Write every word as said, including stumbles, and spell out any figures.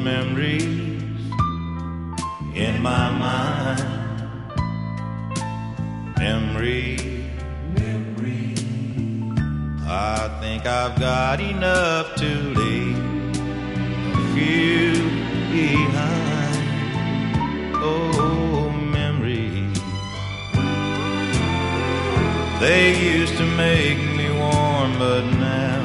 memories in my mind. Memory, memory. I think I've got enough to leave a few behind. Oh, memories. They used to make me warm, but now